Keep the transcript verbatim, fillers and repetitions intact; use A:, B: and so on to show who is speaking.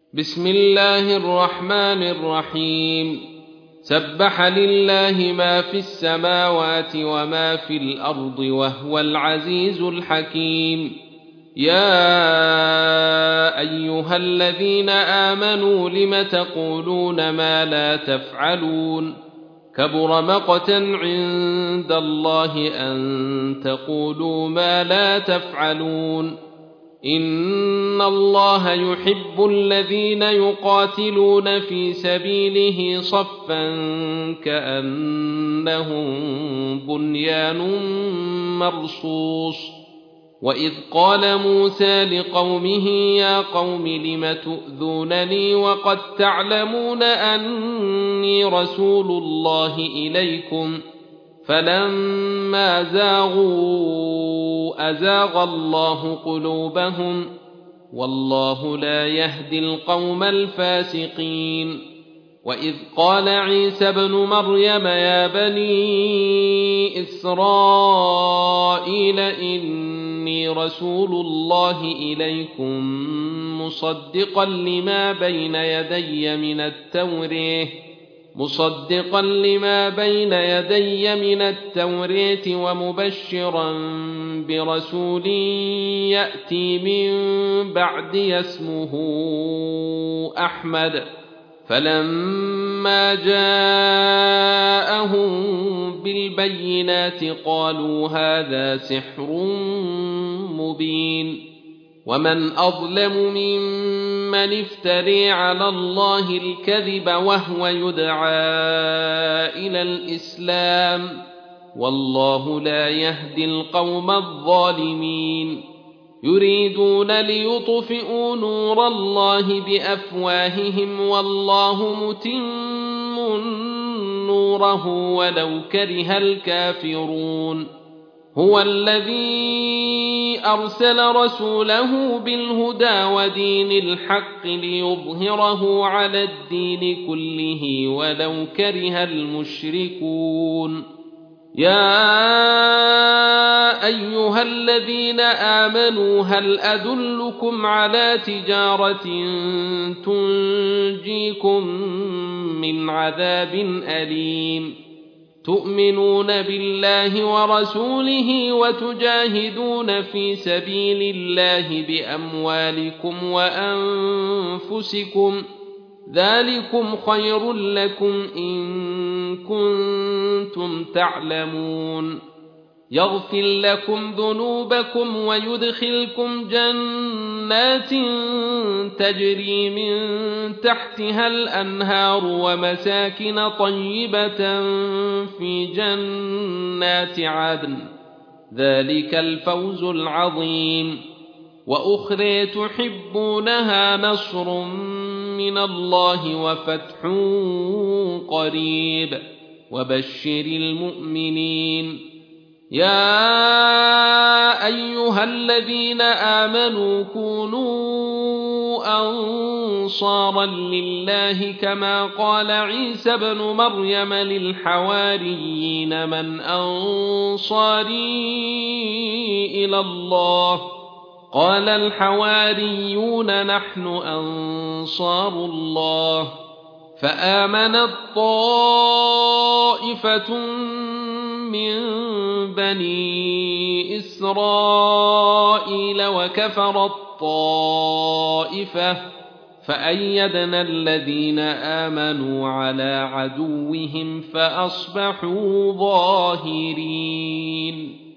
A: بسم الله الرحمن الرحيم سبح لله ما في السماوات وما في الأرض وهو العزيز الحكيم. يا أيها الذين آمنوا لم تقولون ما لا تفعلون كبر مقتا عند الله أن تقولوا ما لا تفعلون. إن الله يحب الذين يقاتلون في سبيله صفا كأنهم بنيان مرصوص. وإذ قال موسى لقومه يا قوم لم تؤذونني وقد تعلمون أني رسول الله إليكم فلما زاغوا أزاغ الله قلوبهم والله لا يهدي القوم الفاسقين. وإذ قال عيسى ابن مريم يا بني إسرائيل إني رسول الله إليكم مصدقا لما بين يدي من التوراة مصدقا لما بين يدي من التوراة ومبشرا برسول يأتي من بعدي اسمه أحمد. فلما جاءهم بالبينات قالوا هذا سحر مبين. ومن أظلم ممن افتري على الله الكذب وهو يدعى إلى الإسلام والله لا يهدي القوم الظالمين. يريدون ليطفئوا نور الله بأفواههم والله متم نوره ولو كره الكافرون. هو الذي أرسل رسوله بالهدى ودين الحق ليظهره على الدين كله ولو كره المشركون. يا أيها الذين آمنوا هل أدلكم على تجارة تنجيكم من عذاب أليم تؤمنون بالله ورسوله وتجاهدون في سبيل الله بأموالكم وأنفسكم ذلكم خير لكم إن كنتم تعلمون. يغفر لكم ذنوبكم ويدخلكم جنات تجري من تحتها الأنهار ومساكن طيبة في جنات عدن ذلك الفوز العظيم. وأخرى تحبونها نصر من الله وفتح قريب وبشر المؤمنين. يا أيها الذين آمنوا كونوا أنصارا لله كما قال عيسى ابن مريم للحواريين من أنصاري إلى الله قال الحواريون نحن أنصار الله. فآمنت طائفة من بني إسرائيل وكفرت طائفة فأيدنا الذين آمنوا على عدوهم فأصبحوا ظاهرين.